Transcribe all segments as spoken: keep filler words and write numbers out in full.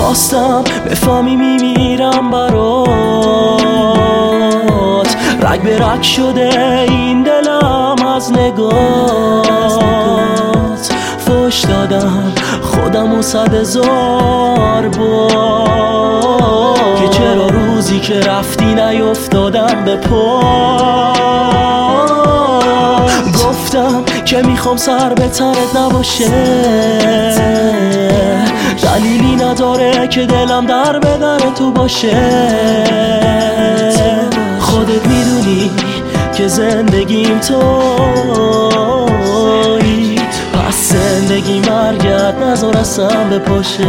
خواستم بفهمی میمیرم برات، رگ به رگ شده این دلم از نگات. فوش دادم خودم و صد هزار بار که چرا روزی که رفتی نیفتادم به پا. گفتم که میخوام سر به تنت نباشه، دلیلی نداره که دلم در به در تو باشه. خودت میدونی که زندگیم تویی، پس زندگی مرگت نذار اصلا بپاشه.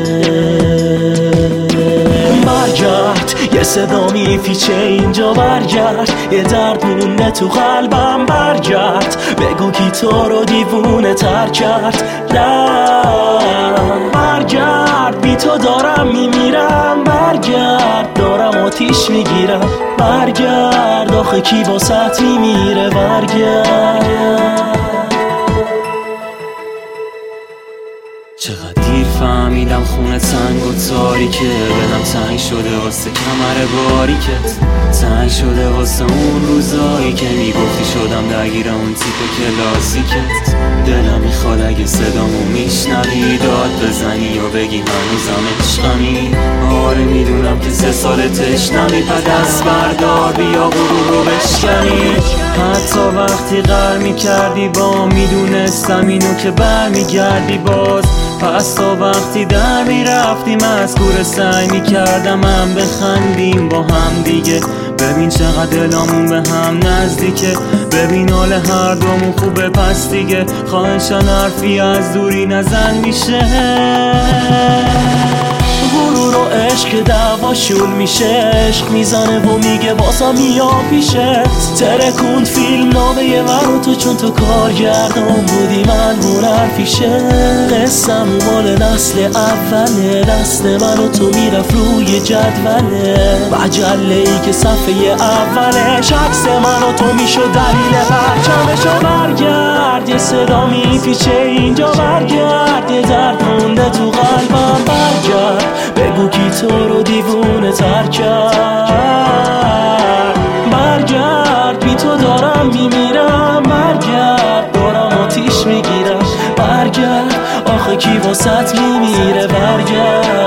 برگرد یه صدا میپیچه اینجا، برگرد یه درد مونده تو قلبم، برگرد بگو کی تو رو دیوونه تر کرد. نه برگرد بی تو دارم میمیرم، برگرد دارم آتیش میگیرم، برگرد آخه کی واسط میمیره. برگرد چقدر دیر فهمیدم خونه تنگ و تاریکه، دلم تنگ شده واسه کمر باریکت، تنگ شده واسه اون روزایی که میگفتی شدم درگیر اون تیپ کلاسیکت. دلم میخواد اگه صدامو میشنوی داد بزنی یا بگی هنوزم عشقمی. آره میدونم که سه سال تشنمی، پس دست بردار بیا غرور رو بشکنی. حتی وقتی قهر میکردی با میدونستم اینو که برمیگردی باز، پس تا وقتی در میرفتیم از کوره سعی میکردم هم بخندیم با هم دیگه. ببین چقدر دلامون به هم نزدیکه، ببین حال هر دومون خوبه پس دیگه. خواهشان حرفی از دوری نزن میشه، غرور و عشق که دعواشون میشه، عشق میزنه و میگه بازم میا پیشه. ترکوند فیلم نامه من و تو چون تو کارگردان بودی من هنر پیشه. قصم مال نسل اوله، نسل من و تو میرفت روی جدوله، مجله ای که صفحه اولش عکس من و تو میشد دلیل پرچمشو. برگرد یه صدا میپیچه اینجا، برگرد یه درد مونده تو قلبم، برگرد بگو کی تو رو دیوونه تر کرد. برگرد بی تو دارم میمیرم، برگرد دارم آتیش میگیرم، برگرد آخه کی واسط میمیره. برگرد